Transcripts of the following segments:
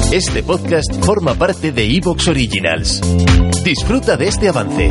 Este podcast forma parte de Evox Originals. Disfruta de este avance.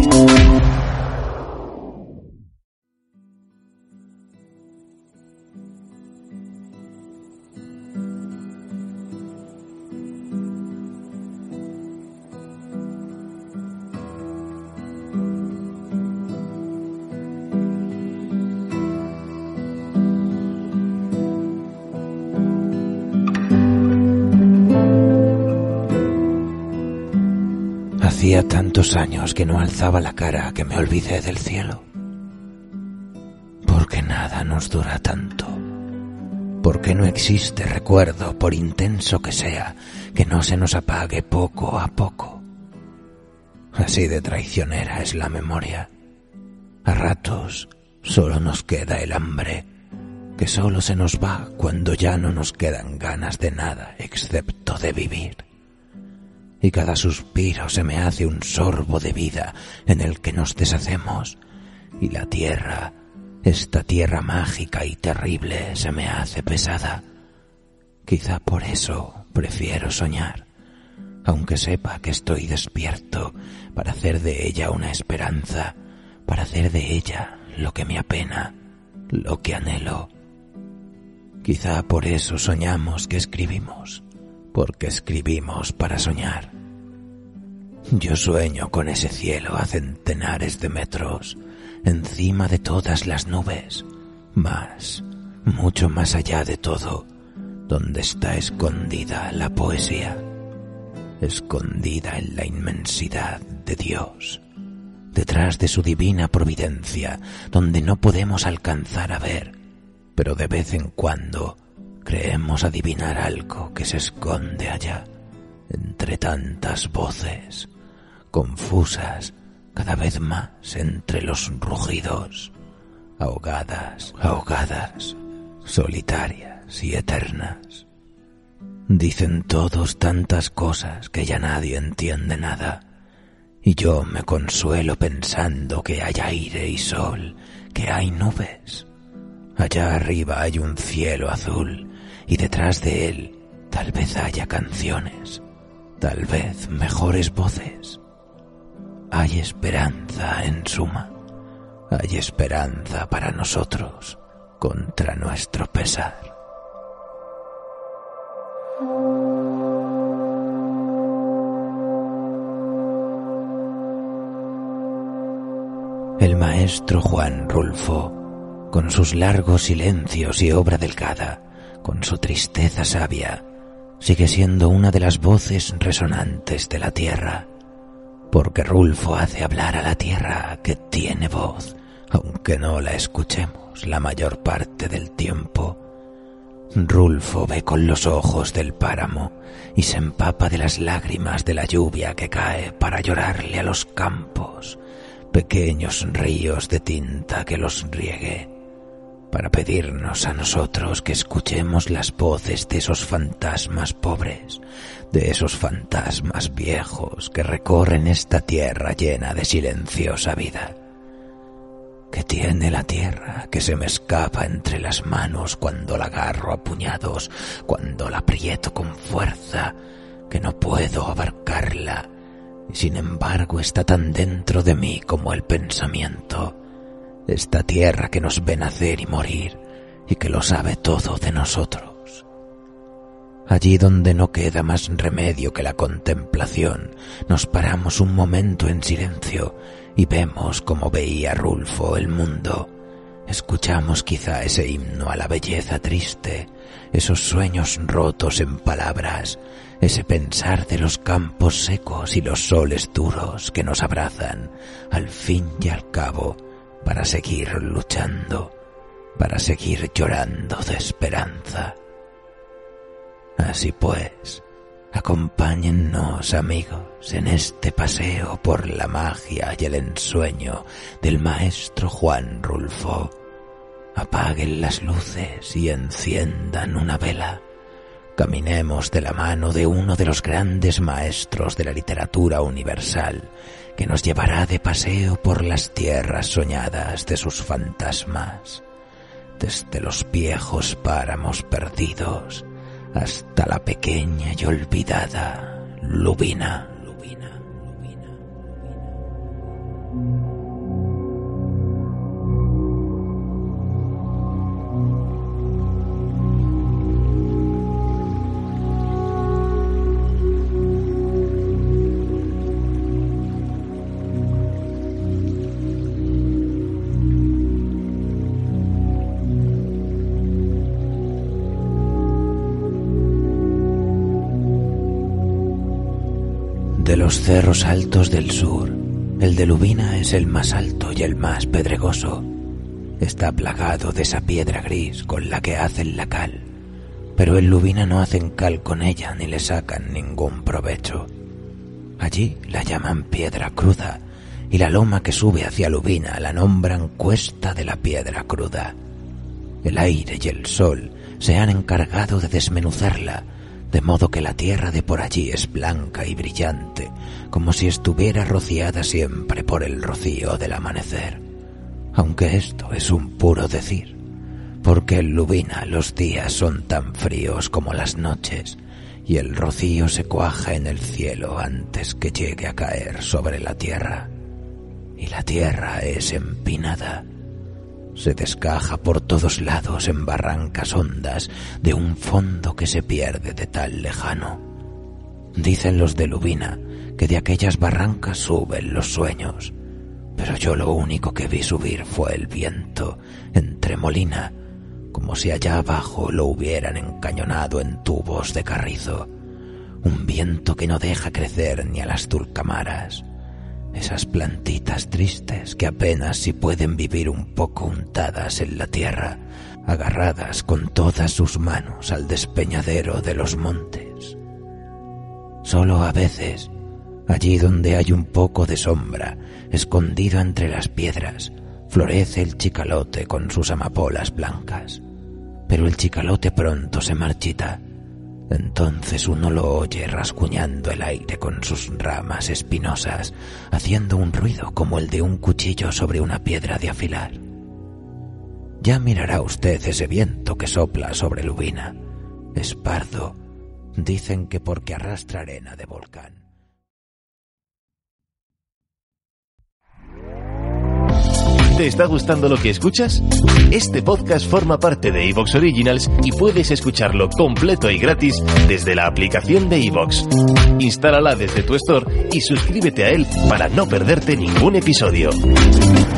Hacía tantos años que no alzaba la cara que me olvidé del cielo. ¿Por qué nada nos dura tanto? ¿Por qué no existe recuerdo, por intenso que sea, que no se nos apague poco a poco? Así de traicionera es la memoria. A ratos solo nos queda el hambre, que solo se nos va cuando ya no nos quedan ganas de nada excepto de vivir. Y cada suspiro se me hace un sorbo de vida en el que nos deshacemos, y la tierra, esta tierra mágica y terrible, se me hace pesada. Quizá por eso prefiero soñar, aunque sepa que estoy despierto, para hacer de ella una esperanza, para hacer de ella lo que me apena, lo que anhelo. Quizá por eso soñamos que escribimos, porque escribimos para soñar. Yo sueño con ese cielo a centenares de metros, encima de todas las nubes, mucho más allá de todo, donde está escondida la poesía, escondida en la inmensidad de Dios, detrás de su divina providencia, donde no podemos alcanzar a ver, pero de vez en cuando creemos adivinar algo que se esconde allá, entre tantas voces, confusas cada vez más entre los rugidos, ahogadas, solitarias y eternas. Dicen todos tantas cosas que ya nadie entiende nada, y yo me consuelo pensando que hay aire y sol, que hay nubes. Allá arriba hay un cielo azul, y detrás de él tal vez haya canciones, tal vez mejores voces. Hay esperanza en suma, hay esperanza para nosotros contra nuestro pesar. El maestro Juan Rulfo, con sus largos silencios y obra delgada, con su tristeza sabia, sigue siendo una de las voces resonantes de la tierra, porque Rulfo hace hablar a la tierra que tiene voz, aunque no la escuchemos la mayor parte del tiempo. Rulfo ve con los ojos del páramo y se empapa de las lágrimas de la lluvia que cae para llorarle a los campos, pequeños ríos de tinta que los riegue, para pedirnos a nosotros que escuchemos las voces de esos fantasmas pobres, de esos fantasmas viejos que recorren esta tierra llena de silenciosa vida. ¿Qué tiene la tierra que se me escapa entre las manos cuando la agarro a puñados, cuando la aprieto con fuerza, que no puedo abarcarla, y sin embargo está tan dentro de mí como el pensamiento? Esta tierra que nos ve nacer y morir y que lo sabe todo de nosotros. Allí donde no queda más remedio que la contemplación, nos paramos un momento en silencio y vemos como veía Rulfo el mundo. Escuchamos quizá ese himno a la belleza triste, esos sueños rotos en palabras, ese pensar de los campos secos y los soles duros que nos abrazan, al fin y al cabo, para seguir luchando, para seguir llorando de esperanza. Así pues, acompáñennos, amigos, en este paseo por la magia y el ensueño del maestro Juan Rulfo. Apaguen las luces y enciendan una vela. Caminemos de la mano de uno de los grandes maestros de la literatura universal, que nos llevará de paseo por las tierras soñadas de sus fantasmas, desde los viejos páramos perdidos hasta la pequeña y olvidada Lubina. De los cerros altos del sur, el de Lubina es el más alto y el más pedregoso. Está plagado de esa piedra gris con la que hacen la cal, pero en Lubina no hacen cal con ella ni le sacan ningún provecho. Allí la llaman piedra cruda y la loma que sube hacia Lubina la nombran Cuesta de la Piedra Cruda. El aire y el sol se han encargado de desmenuzarla, de modo que la tierra de por allí es blanca y brillante, como si estuviera rociada siempre por el rocío del amanecer. Aunque esto es un puro decir, porque en Lubina los días son tan fríos como las noches, y el rocío se cuaja en el cielo antes que llegue a caer sobre la tierra. Y la tierra es empinada. Se descaja por todos lados en barrancas hondas de un fondo que se pierde de tan lejano. Dicen los de Lubina que de aquellas barrancas suben los sueños, pero yo lo único que vi subir fue el viento entremolina, como si allá abajo lo hubieran encañonado en tubos de carrizo. Un viento que no deja crecer ni a las dulcamaras, esas plantitas tristes que apenas si pueden vivir un poco untadas en la tierra, agarradas con todas sus manos al despeñadero de los montes. Solo a veces, allí donde hay un poco de sombra, escondido entre las piedras, florece el chicalote con sus amapolas blancas. Pero el chicalote pronto se marchita. Entonces uno lo oye rasguñando el aire con sus ramas espinosas, haciendo un ruido como el de un cuchillo sobre una piedra de afilar. Ya mirará usted ese viento que sopla sobre Lubina. Es pardo. Dicen que porque arrastra arena de volcán. ¿Te está gustando lo que escuchas? Este podcast forma parte de iVoox Originals y puedes escucharlo completo y gratis desde la aplicación de iVoox. Instálala desde tu store y suscríbete a él para no perderte ningún episodio.